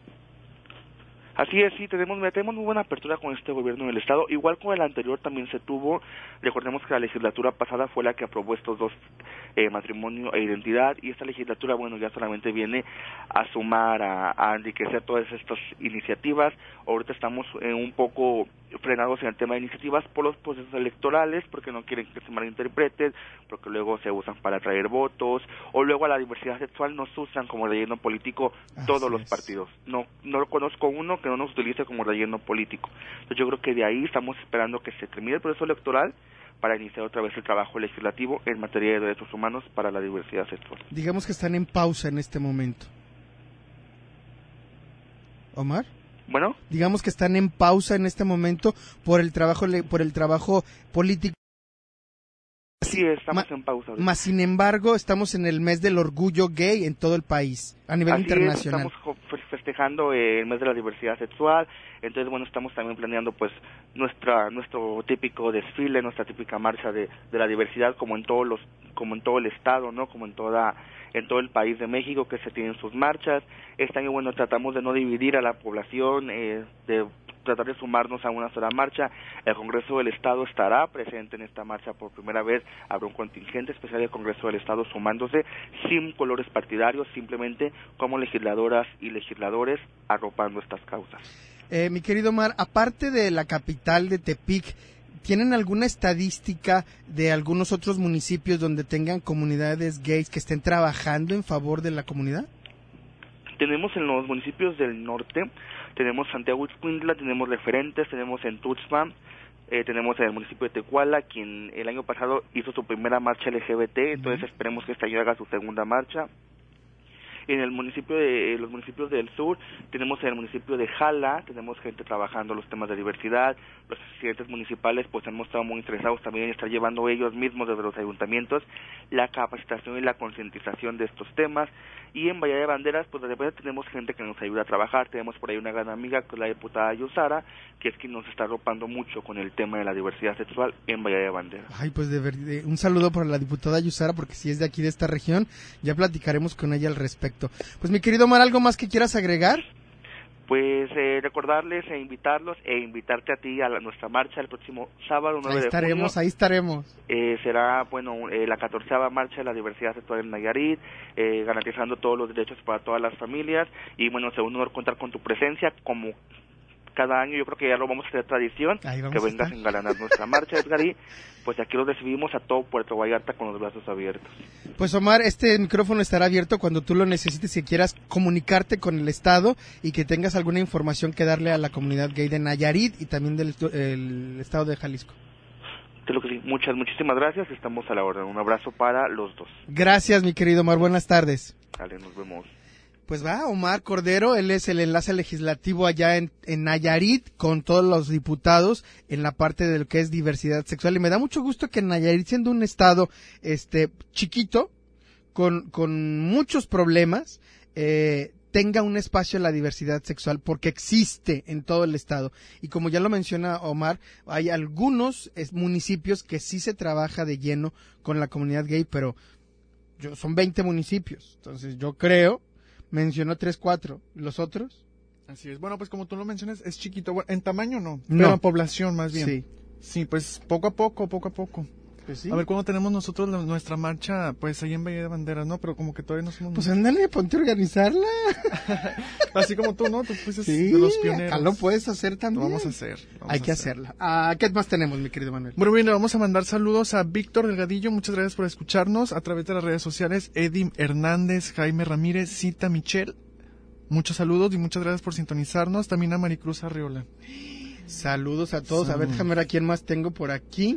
Así es, sí, tenemos, tenemos muy buena apertura con este gobierno del Estado, igual con el anterior también se tuvo. Recordemos que la legislatura pasada fue la que aprobó estos dos, eh, matrimonio e identidad, y esta legislatura, bueno, ya solamente viene a sumar, a, a enriquecer todas estas iniciativas. Ahorita estamos eh, un poco frenados en el tema de iniciativas por los procesos electorales, porque no quieren que se malinterpreten, porque luego se usan para atraer votos, o luego a la diversidad sexual nos usan como relleno político todos los partidos. No, no conozco uno que no nos utilice como relleno político. Entonces yo creo que de ahí estamos esperando que se termine el proceso electoral para iniciar otra vez el trabajo legislativo en materia de derechos humanos para la diversidad sexual. Digamos que están en pausa en este momento. ¿Omar? Bueno, digamos que están en pausa en este momento por el trabajo por el trabajo político. Sí, estamos Ma, en pausa. Más sin embargo, estamos en el mes del orgullo gay en todo el país, a nivel Así internacional. Es, estamos festejando el mes de la diversidad sexual, entonces bueno, estamos también planeando pues nuestra nuestro típico desfile, nuestra típica marcha de, de la diversidad, como en todos los como en todo el estado, ¿no? Como en toda en todo el país de México, que se tienen sus marchas. Este año, bueno, tratamos de no dividir a la población, eh, de tratar de sumarnos a una sola marcha. El Congreso del Estado estará presente en esta marcha por primera vez. Habrá un contingente especial del Congreso del Estado sumándose, sin colores partidarios, simplemente como legisladoras y legisladores arropando estas causas. Eh, mi querido Omar, aparte de la capital de Tepic, ¿tienen alguna estadística de algunos otros municipios donde tengan comunidades gays que estén trabajando en favor de la comunidad? Tenemos en los municipios del norte, Tenemos Santiago Ixcuintla, tenemos referentes, tenemos en Tuxpan, eh, tenemos en el municipio de Tecuala, quien el año pasado hizo su primera marcha L G B T, entonces esperemos que este año haga su segunda marcha. En el municipio de los municipios del sur tenemos en el municipio de Jala, tenemos gente trabajando los temas de diversidad, los presidentes municipales pues hemos estado muy interesados también en estar llevando ellos mismos desde los ayuntamientos la capacitación y la concientización de estos temas. Y en Bahía de Banderas pues de repente tenemos gente que nos ayuda a trabajar, tenemos por ahí una gran amiga que es la diputada Yusara, que es quien nos está arropando mucho con el tema de la diversidad sexual en Bahía de Banderas. Ay, pues de verdad, un saludo para la diputada Yusara, porque si es de aquí de esta región, ya platicaremos con ella al respecto. Pues mi querido Omar, ¿algo más que quieras agregar? Pues eh, recordarles e invitarlos e invitarte a ti a la, nuestra marcha el próximo sábado nueve Ahí estaremos, de junio. ahí estaremos. Eh, será, bueno, eh, la catorceava marcha de la diversidad sexual en Nayarit, eh, garantizando todos los derechos para todas las familias. Y bueno, es un honor contar con tu presencia como cada año. Yo creo que ya lo vamos a hacer tradición, que vengas a engalanar nuestra marcha, Edgar, y pues aquí lo recibimos a todo Puerto Vallarta con los brazos abiertos. Pues Omar, este micrófono estará abierto cuando tú lo necesites y quieras comunicarte con el Estado y que tengas alguna información que darle a la comunidad gay de Nayarit y también del el Estado de Jalisco. Creo que sí. Muchas, muchísimas gracias, estamos a la orden. Un abrazo para los dos. Gracias, mi querido Omar, buenas tardes. Dale, nos vemos. Pues va, Omar Cordero, él es el enlace legislativo allá en, en Nayarit con todos los diputados en la parte de lo que es diversidad sexual, y me da mucho gusto que Nayarit, siendo un estado este chiquito, con, con muchos problemas, eh, tenga un espacio en la diversidad sexual, porque existe en todo el estado. Y como ya lo menciona Omar, hay algunos es, municipios que sí se trabaja de lleno con la comunidad gay, pero yo, son veinte municipios, entonces yo creo... Mencionó tres, cuatro. ¿Los otros? Así es. Bueno, pues como tú lo mencionas, es chiquito. Bueno, en tamaño no, no. pero en población más bien. Sí. Sí, pues poco a poco, poco a poco. Pues sí. A ver, ¿cuándo tenemos nosotros la, nuestra marcha? Pues ahí en Bahía de Banderas, ¿no? Pero como que todavía no somos... Pues ándale, ponte a organizarla. Así como tú, ¿no? Tú fuiste sí, de los pioneros. Acá lo puedes hacer también. Lo vamos a hacer. Vamos Hay a que hacer. hacerla. Ah, ¿qué más tenemos, mi querido Manuel? Bueno, bien, le vamos a mandar saludos a Víctor Delgadillo. Muchas gracias por escucharnos a través de las redes sociales. Edim Hernández, Jaime Ramírez, Cita Michel. Muchos saludos y muchas gracias por sintonizarnos. También a Maricruz Arreola. Saludos a todos. Saludos. A ver, déjame ver a quién más tengo por aquí.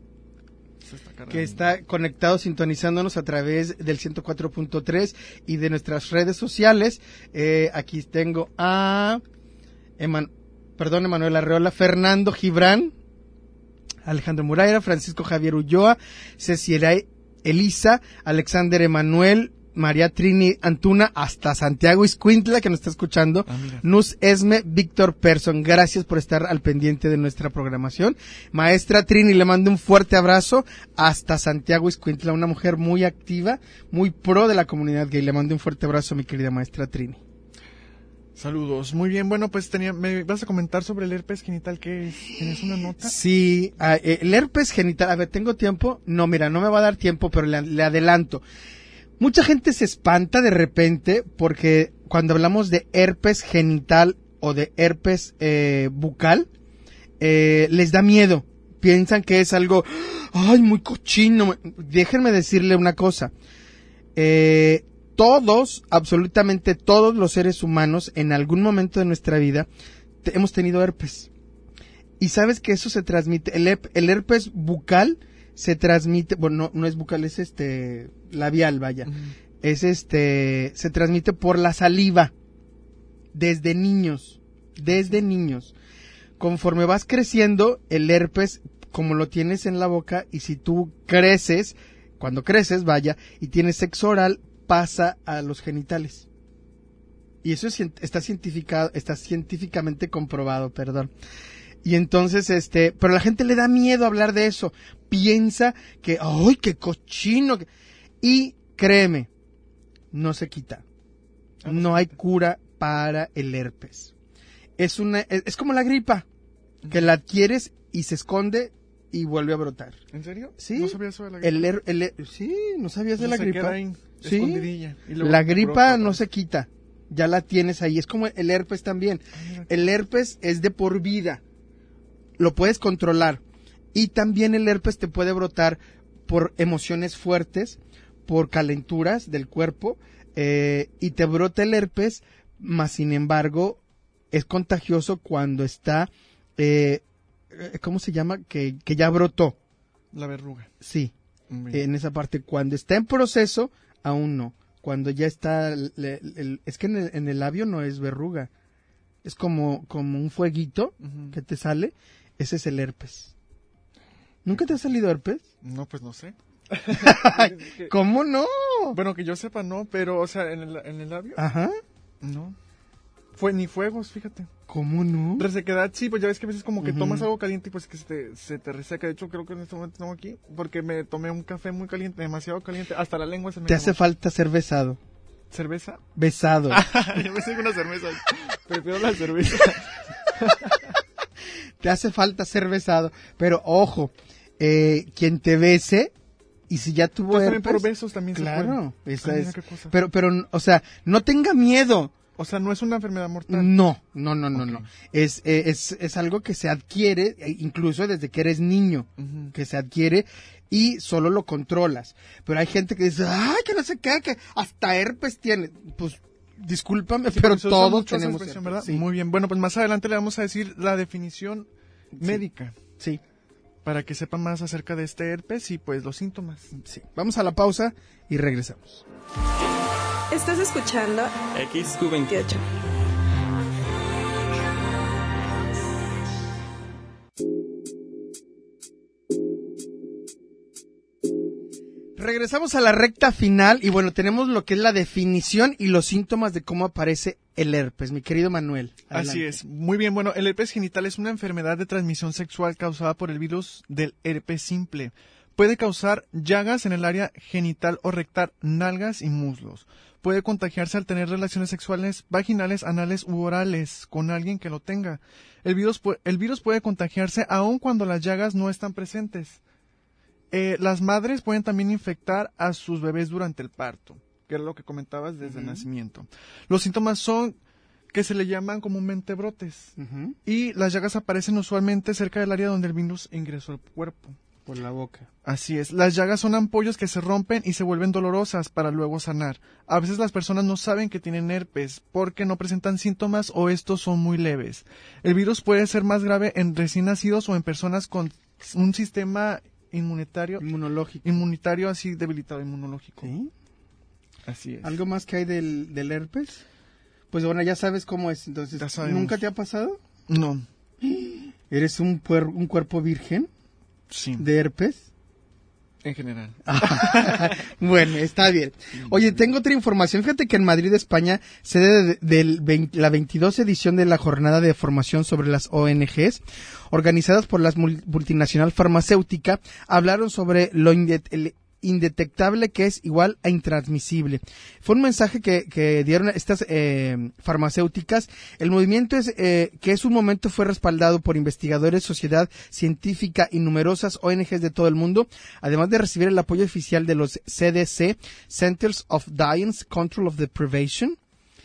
Está que está conectado, sintonizándonos a través del ciento cuatro punto tres y de nuestras redes sociales. Eh, aquí tengo a... Eman, perdón, Emanuel Arreola, Fernando Gibran, Alejandro Muraira, Francisco Javier Ulloa, Cecilia Elisa, Alexander Emanuel, María Trini Antuna, hasta Santiago Ixcuintla, que nos está escuchando, ah, Nus Esme, Víctor Persson, gracias por estar al pendiente de nuestra programación. Maestra Trini, le mando un fuerte abrazo hasta Santiago Ixcuintla, una mujer muy activa, muy pro de la comunidad gay. Le mando un fuerte abrazo, mi querida maestra Trini. Saludos, muy bien. Bueno, pues tenía, me vas a comentar sobre el herpes genital. ¿Qué es? ¿Tienes una nota? Sí, uh, el herpes genital, a ver, ¿tengo tiempo? No, mira, no me va a dar tiempo, pero le, le adelanto. Mucha gente se espanta de repente porque cuando hablamos de herpes genital o de herpes eh, bucal, eh, les da miedo. Piensan que es algo, ay, muy cochino. Déjenme decirle una cosa. Eh, todos, absolutamente todos los seres humanos, en algún momento de nuestra vida, te, hemos tenido herpes. Y sabes que eso se transmite, el, el herpes bucal se transmite, bueno, no, no es bucal, es este, labial, vaya. Uh-huh. Es este, se transmite por la saliva. Desde niños. Desde niños. Conforme vas creciendo, el herpes, como lo tienes en la boca, y si tú creces, cuando creces, vaya, y tienes sexo oral, pasa a los genitales. Y eso es, está cientificado, está científicamente comprobado, perdón. Y entonces, este, pero a la gente le da miedo hablar de eso. Piensa que, ¡ay, qué cochino! Y créeme, no se quita. No hay cura para el herpes. Es una, es, es como la gripa, que la adquieres y se esconde y vuelve a brotar. ¿En serio? Sí. No sabías sobre la gripa. El, el, el, sí, no sabías de la se gripa. Queda ahí, sí. Escondidilla. Y la gripa no se quita. Ya la tienes ahí. Es como el herpes también. Ay, el herpes es de por vida. Lo puedes controlar. Y también el herpes te puede brotar por emociones fuertes, por calenturas del cuerpo, eh, y te brota el herpes, mas sin embargo, es contagioso cuando está, eh, ¿cómo se llama? Que, que ya brotó. La verruga. Sí, Bien. en esa parte. Cuando está en proceso, aún no. Cuando ya está, el, el, el, es que en el, en el labio no es verruga. Es como, como un fueguito uh-huh. que te sale. Ese es el herpes. ¿Nunca te ha salido herpes? No, pues no sé. ¿Cómo no? Bueno, que yo sepa, no, pero, o sea, en el, en el labio. Ajá. No. Fue ni fuegos, fíjate. ¿Cómo no? Resequedad, sí, pues ya ves que a veces como que uh-huh. tomas algo caliente y pues que se te, se te reseca. De hecho, creo que en este momento estamos aquí porque me tomé un café muy caliente, demasiado caliente. Hasta la lengua se me... Te hace falta ser besado. ¿Cerveza? Besado. Yo me sigo una cerveza. Prefiero la cerveza. Te hace falta ser besado. Pero ojo, eh, quien te bese, y si ya tuvo pues herpes... También por besos también claro, se puede. Esa Ay, es. qué cosa. Pero, pero, o sea, no tenga miedo. O sea, no es una enfermedad mortal. No, no, no, no, okay. no. Es, eh, es, es algo que se adquiere, incluso desde que eres niño, uh-huh. que se adquiere y solo lo controlas. Pero hay gente que dice, ay, que no sé qué, que hasta herpes tiene. Pues, discúlpame, sí, pero todos tenemos herpes, ¿verdad? Sí. Muy bien. Bueno, pues más adelante le vamos a decir la definición sí. médica. Sí. Para que sepan más acerca de este herpes y pues los síntomas. Sí. Vamos a la pausa y regresamos. Estás escuchando X Q veintiocho. Regresamos a la recta final y bueno, tenemos lo que es la definición y los síntomas de cómo aparece el herpes. Mi querido Manuel. Adelante. Así es. Muy bien. Bueno, el herpes genital es una enfermedad de transmisión sexual causada por el virus del herpes simple. Puede causar llagas en el área genital o rectal, nalgas y muslos. Puede contagiarse al tener relaciones sexuales vaginales, anales u orales con alguien que lo tenga. El virus, el virus puede contagiarse aun cuando las llagas no están presentes. Eh, las madres pueden también infectar a sus bebés durante el parto, que era lo que comentabas desde uh-huh. el nacimiento. Los síntomas son que se le llaman comúnmente brotes. Uh-huh. Y las llagas aparecen usualmente cerca del área donde el virus ingresó al cuerpo. Por la boca. Así es. Las llagas son ampollas que se rompen y se vuelven dolorosas para luego sanar. A veces las personas no saben que tienen herpes porque no presentan síntomas o estos son muy leves. El virus puede ser más grave en recién nacidos o en personas con un sistema inmunitario inmunológico inmunitario así debilitado, inmunológico. ¿Sí? Así es. ¿Algo más que hay del, del herpes? Pues bueno, ya sabes cómo es. Entonces, ¿nunca te ha pasado? No. ¿Eres un, puer, un cuerpo virgen? Sí. ¿De herpes? En general. Bueno, está bien. Oye, tengo otra información. Fíjate que en Madrid, España, sede de, de, de veinte, la veintidós edición de la jornada de formación sobre las O N Ges, organizadas por la multinacional farmacéutica, hablaron sobre lo inde- indetectable que es igual a intransmisible. Fue un mensaje que, que dieron estas eh, farmacéuticas. El movimiento es eh, que es un momento fue respaldado por investigadores, sociedad científica y numerosas O N Ges de todo el mundo, además de recibir el apoyo oficial de los C D C, Centers of Disease Control of the Prevention,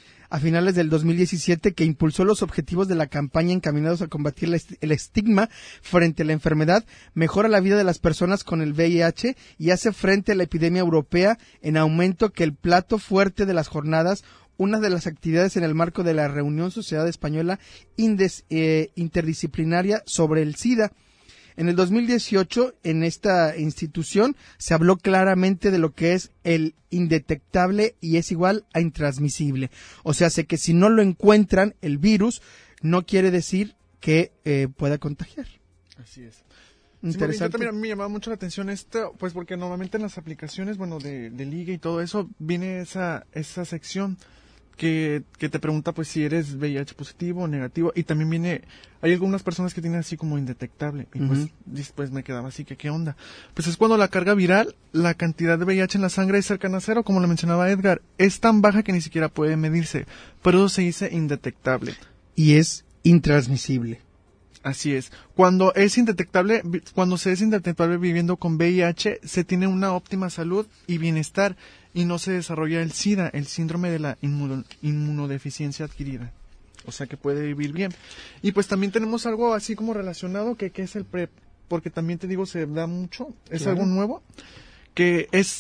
a finales del dos mil diecisiete, que impulsó los objetivos de la campaña encaminados a combatir el estigma frente a la enfermedad, mejora la vida de las personas con el V I H y hace frente a la epidemia europea en aumento, que el plato fuerte de las jornadas, una de las actividades en el marco de la reunión Sociedad Española Indes, eh, Interdisciplinaria sobre el SIDA. En el dos mil dieciocho, en esta institución, se habló claramente de lo que es el indetectable y es igual a intransmisible. O sea, sé que si no lo encuentran, el virus, no quiere decir que eh, pueda contagiar. Así es. Interesante. Sí, yo también a mí me llamaba mucho la atención esto, pues porque normalmente en las aplicaciones, bueno, de, de liga y todo eso, viene esa, esa sección que, que te pregunta pues si eres V I H positivo o negativo, y también viene, hay algunas personas que tienen así como indetectable, y uh-huh. pues después me quedaba así que qué onda. Pues es cuando la carga viral, la cantidad de V I H en la sangre es cercana a cero, como lo mencionaba Edgar, es tan baja que ni siquiera puede medirse, pero eso se dice indetectable. Y es intransmisible. Así es. Cuando es indetectable, cuando se es indetectable viviendo con V I H, se tiene una óptima salud y bienestar y no se desarrolla el SIDA, el síndrome de la inmuno, inmunodeficiencia adquirida. O sea que puede vivir bien. Y pues también tenemos algo así como relacionado que, que es el PrEP, porque también te digo, se da mucho, es claro. algo nuevo, que es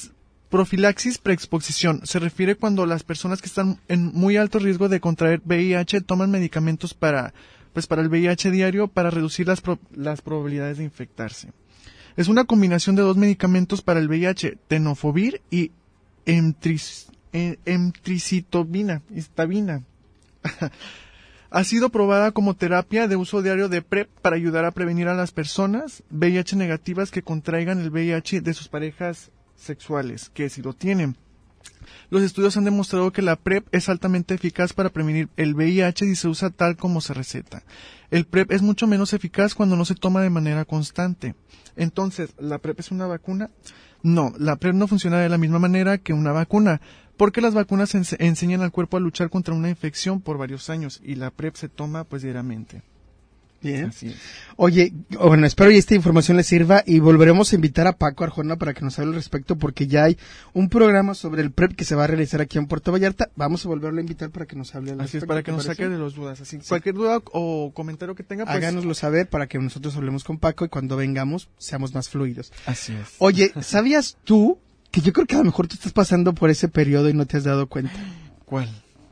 Profilaxis preexposición. Se refiere cuando las personas que están en muy alto riesgo de contraer V I H toman medicamentos para, pues para el V I H diario para reducir las, pro, las probabilidades de infectarse. Es una combinación de dos medicamentos para el V I H, tenofovir y emtris, emtricitabina. Estabina. Ha sido probada como terapia de uso diario de PrEP para ayudar a prevenir a las personas V I H negativas que contraigan el V I H de sus parejas sexuales, que si lo tienen. Los estudios han demostrado que la PrEP es altamente eficaz para prevenir el V I H si se usa tal como se receta. El PrEP es mucho menos eficaz cuando no se toma de manera constante. Entonces, ¿la PrEP es una vacuna? No, la PrEP no funciona de la misma manera que una vacuna, porque las vacunas ense- enseñan al cuerpo a luchar contra una infección por varios años y la PrEP se toma pues diariamente. Bien. Así es. Oye, bueno, espero que esta información les sirva y volveremos a invitar a Paco Arjona para que nos hable al respecto porque ya hay un programa sobre el PrEP que se va a realizar aquí en Puerto Vallarta. Vamos a volverlo a invitar para que nos hable al Así respecto. es, para que ¿te nos parece? saque de las dudas. Así, Sí. Cualquier duda o comentario que tenga, pues... Háganoslo saber para que nosotros hablemos con Paco y cuando vengamos seamos más fluidos. Así es. Oye, ¿sabías tú que yo creo que a lo mejor tú estás pasando por ese periodo y no te has dado cuenta? ¿Cuál?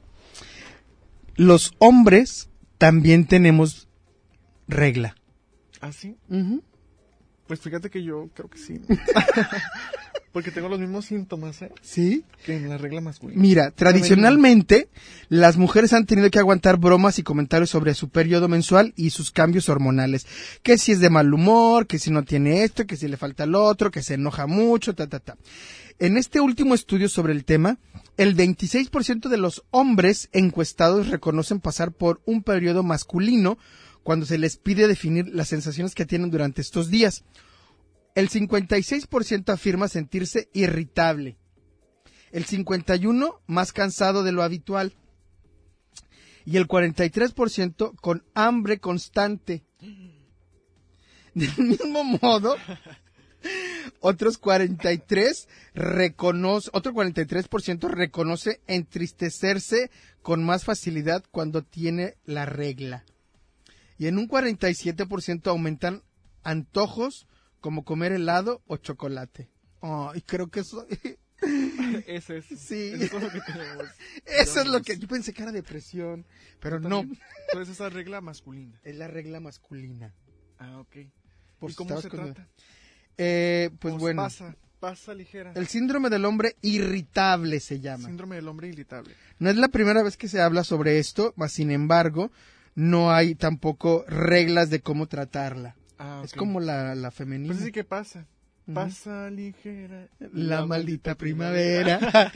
Los hombres también tenemos regla. ¿Ah, sí? Uh-huh. Pues fíjate que yo creo que sí. Porque tengo los mismos síntomas, ¿eh? ¿Sí? Que en la regla masculina. Mira, tradicionalmente las mujeres han tenido que aguantar bromas y comentarios sobre su periodo mensual y sus cambios hormonales. Que si es de mal humor, que si no tiene esto, que si le falta lo otro, que se enoja mucho, ta, ta, ta. En este último estudio sobre el tema, el veintiséis por ciento de los hombres encuestados reconocen pasar por un periodo masculino cuando se les pide definir las sensaciones que tienen durante estos días. El cincuenta y seis por ciento afirma sentirse irritable. El cincuenta y uno por ciento más cansado de lo habitual. Y el cuarenta y tres por ciento con hambre constante. Del mismo modo, otros cuarenta y tres reconoce, otro cuarenta y tres por ciento reconoce entristecerse con más facilidad cuando tiene la regla. Y en un cuarenta y siete por ciento aumentan antojos como comer helado o chocolate. Oh, y creo que eso... Eso es. Sí. Eso es lo que tenemos. Eso es lo que... Yo pensé que era depresión, pero no. Entonces esa regla masculina. Es la regla masculina. Ah, ok. Por ¿Y si cómo estabas se con- trata? Eh, pues Pues bueno, Pasa, pasa ligera. el síndrome del hombre irritable se llama. Síndrome del hombre irritable. No es la primera vez que se habla sobre esto, mas sin embargo, no hay tampoco reglas de cómo tratarla. Ah, Es ok. como la, la femenina. Pues sí que pasa. Ujú. Pasa ligera. La maldita primavera.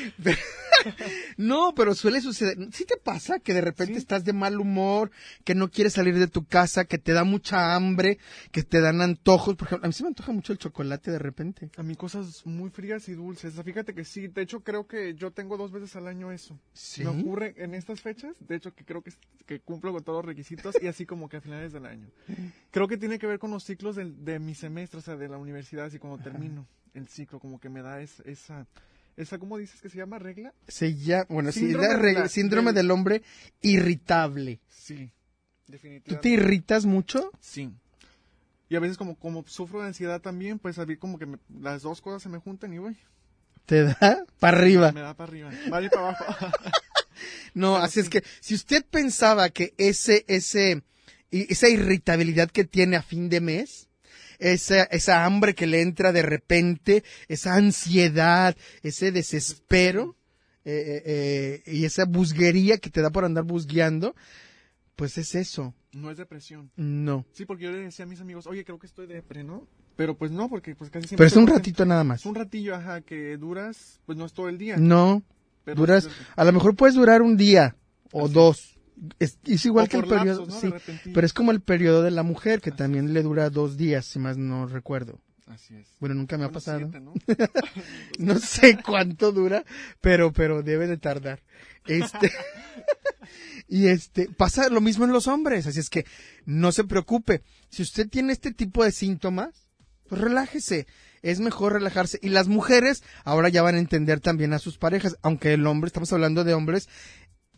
No, pero suele suceder. ¿Sí te pasa que de repente Sí. estás de mal humor, que no quieres salir de tu casa, que te da mucha hambre, que te dan antojos? Por ejemplo, a mí se me antoja mucho el chocolate de repente. A mí cosas muy frías y dulces. O sea, fíjate que sí. De hecho, creo que yo tengo dos veces al año eso. ¿Sí? Me ocurre en estas fechas. De hecho, que creo que, que cumplo con todos los requisitos y así como que a finales del año. Creo que tiene que ver con los ciclos del- de, mi semestre, o sea, de la universidad, así cuando termino el ciclo, como que me da es- esa, esa, ¿cómo dices que se llama? ¿Regla? Se llama, bueno, sí, Síndrome la de regla- la- síndrome del- del hombre irritable. Sí, ¿Tú definitivamente. te irritas mucho? Sí. Y a veces como, como sufro de ansiedad también, pues a mí como que me- las dos cosas se me juntan y voy. ¿Te da? Para arriba. Me da para arriba. Vale para abajo. No, Pero así es sí. que si usted pensaba que ese, ese, y- esa irritabilidad que tiene a fin de mes, esa, esa hambre que le entra de repente, esa ansiedad, ese desespero, eh, eh, eh, y esa busguería que te da por andar busgueando, pues es eso. No es depresión. No. Sí, porque yo le decía a mis amigos, oye, creo que estoy depre, ¿no? Pero pues no, porque pues casi siempre... Pero es un estoy ratito nada más. Es un ratillo, ajá, que duras, pues no es todo el día. No, pero duras, sí- a lo mejor puedes durar un día o Así dos. Es, es igual o que el por periodo, lapsos, ¿no? sí, De repentillo. pero es como el periodo de la mujer que también le dura dos días, si más no recuerdo. Así es. Bueno, nunca me ha Son pasado. siete, ¿no? No sé cuánto dura, pero, pero debe de tardar. Este, y este, pasa lo mismo en los hombres, así es que no se preocupe. Si usted tiene este tipo de síntomas, pues relájese. Es mejor relajarse. Y las mujeres ahora ya van a entender también a sus parejas, aunque el hombre, estamos hablando de hombres,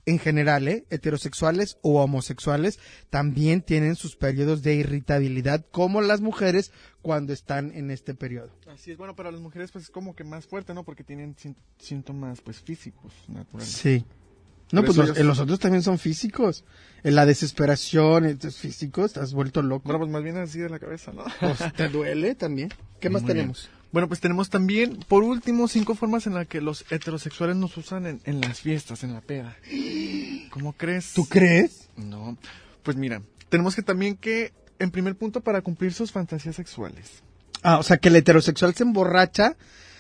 en general, ¿eh? Heterosexuales o homosexuales, también tienen sus periodos de irritabilidad, como las mujeres cuando están en este periodo. Así es, bueno, para las mujeres pues es como que más fuerte, ¿no? Porque tienen sínt- síntomas pues físicos, naturales. Sí. No, Por pues eso los, ellos- en los otros también son físicos. En la desesperación, estos físicos, estás vuelto loco. Bueno, pues más bien así de la cabeza, ¿no? Pues, ¿te duele también? ¿Qué más Muy tenemos? bien. Bueno, pues tenemos también, por último, cinco formas en las que los heterosexuales nos usan en, en las fiestas, en la peda. ¿Cómo crees? ¿Tú crees? No. Pues mira, tenemos que también que, en primer punto, para cumplir sus fantasías sexuales. Ah, o sea, que el heterosexual se emborracha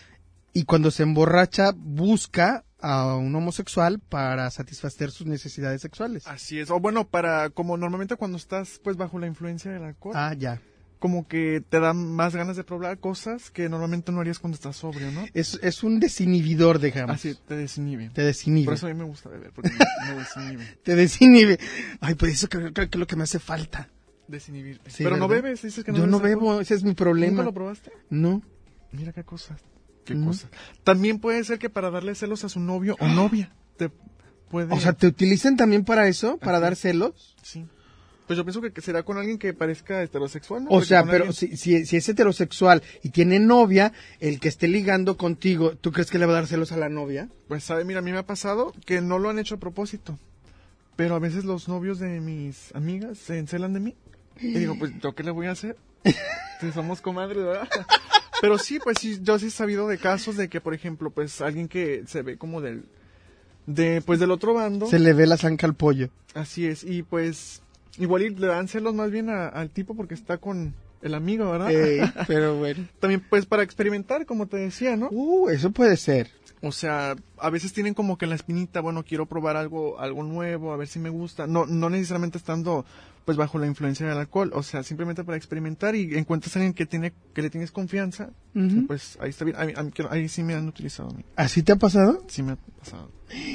y cuando se emborracha busca a un homosexual para satisfacer sus necesidades sexuales. Así es. O bueno, para, como normalmente cuando estás, pues, bajo la influencia del alcohol. Ah, ya. Como que te dan más ganas de probar cosas que normalmente no harías cuando estás sobrio, ¿no? Es, es un desinhibidor, digamos. Así, te desinhibe. Te desinhibe. Por eso a mí me gusta beber, porque me, me desinhibe. Te desinhibe. Ay, pues eso creo, creo que es lo que me hace falta. Desinhibirte. Sí, Pero no ¿verdad? bebes, dices que no Yo bebes no alcohol. bebo, ese es mi problema. ¿Nunca lo probaste? No. Mira qué cosas. Qué No. cosas. También puede ser que para darle celos a su novio o novia te puede... O sea, ¿te utilizan también para eso? ¿Para Así dar es. celos? Sí. Pues yo pienso que, que será con alguien que parezca heterosexual, ¿no? O Porque sea, con pero alguien- si, si, si es heterosexual y tiene novia, el que esté ligando contigo, ¿tú crees que le va a dar celos a la novia? Pues, sabe, mira, a mí me ha pasado que no lo han hecho a propósito. Pero a veces los novios de mis amigas se encelan de mí. Y digo, pues, ¿yo qué le voy a hacer? Si somos comadres, ¿verdad? Pero sí, pues sí, yo sí he sabido de casos de que, por ejemplo, pues alguien que se ve como del, de, pues del otro bando. Se le ve la zanca al pollo. Así es, y pues, igual y le dan celos más bien a- al tipo porque está con el amigo, ¿verdad? Ey, pero bueno. También, pues, para experimentar, como te decía, ¿no? Uh, eso puede ser. O sea, a veces tienen como que la espinita, bueno, quiero probar algo, algo nuevo, a ver si me gusta. No, no necesariamente estando, pues, bajo la influencia del alcohol. O sea, simplemente para experimentar y encuentras a alguien que tiene, que le tienes confianza. Ujú. Pues ahí está bien. A mí- a mí- ahí sí me han utilizado a mí. ¿Así te ha pasado? Sí me ha pasado.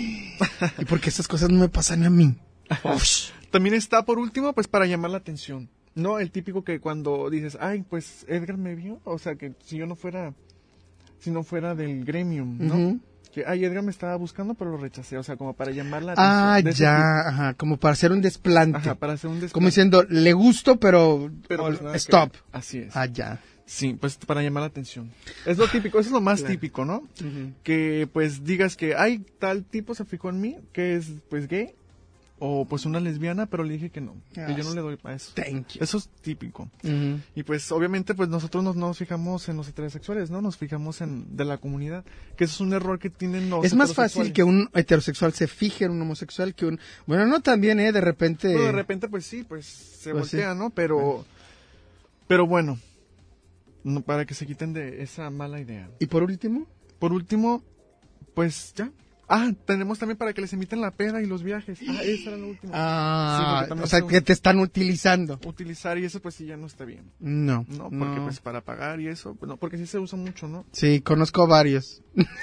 ¿Y por qué esas cosas no me pasan a mí? Ush. También está, por último, pues, para llamar la atención. No, el típico que cuando dices, ay, pues, Edgar me vio. O sea, que si yo no fuera, si no fuera del gremium, ¿no? Ujú. Que, ay, Edgar me estaba buscando, pero lo rechacé. O sea, como para llamar la atención. Ah, de ese ya, ajá, como para hacer un tipo. desplante. Ajá, para hacer un desplante. Como diciendo, le gusto, pero, Pero, o- pues, nada que stop. ver. Así es. Ah, ya. Sí, pues para llamar la atención. Es lo típico, eso es lo más Claro. típico, ¿no? Que pues digas que, ay, tal tipo se fijó en mí, que es pues gay, o pues una lesbiana, pero le dije que no, Ah, que yo no le doy para eso. Thank you. Eso es típico. Ujú. Y pues obviamente pues nosotros no nos fijamos en los heterosexuales, ¿no? Nos fijamos en de la comunidad, que eso es un error que tienen los Es más fácil heterosexuales. que un heterosexual se fije en un homosexual que un... Bueno, no también, ¿eh? De repente... Pero de repente pues sí, pues se Pues sí. voltea, ¿no? Pero, pero bueno, no, para que se quiten de esa mala idea. ¿Y por último? Por último, pues ya. Ah, tenemos también para que les inviten la peda y los viajes. Ah, esa era la última. Sí, Ah, porque también o sea, son- que te están utilizando. Utilizar y eso pues sí ya no está bien. No, No, porque no. pues para pagar y eso, pues, no, porque sí se usa mucho, ¿no? Sí, conozco varios.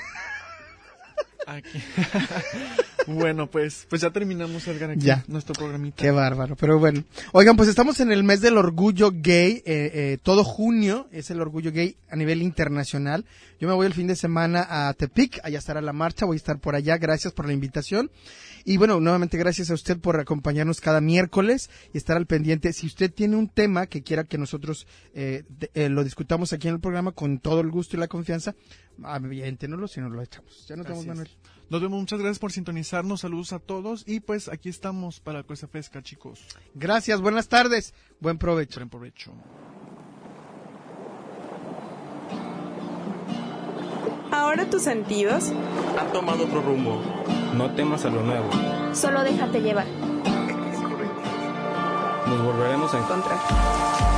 Aquí. Bueno, pues pues ya terminamos, Edgar, aquí Ya. nuestro programita. Qué bárbaro, pero bueno. Oigan, pues estamos en el mes del orgullo gay. eh, eh, todo junio es el orgullo gay a nivel internacional. Yo me voy el fin de semana a Tepic, allá estará la marcha, voy a estar por allá. Gracias por la invitación. Y bueno, nuevamente gracias a usted por acompañarnos cada miércoles y estar al pendiente. Si usted tiene un tema que quiera que nosotros eh, de- eh, lo discutamos aquí en el programa con todo el gusto y la confianza, aviéntenoslo si no lo echamos. Ya nos vemos, Así es. Manuel. Nos vemos, muchas gracias por sintonizarnos, saludos a todos y pues aquí estamos para Cosa Fresca, chicos. Gracias, buenas tardes, buen provecho. Buen provecho. Ahora tus sentidos Han tomado otro rumbo. No temas a lo nuevo. Solo déjate llevar. Nos volveremos a encontrar. contra.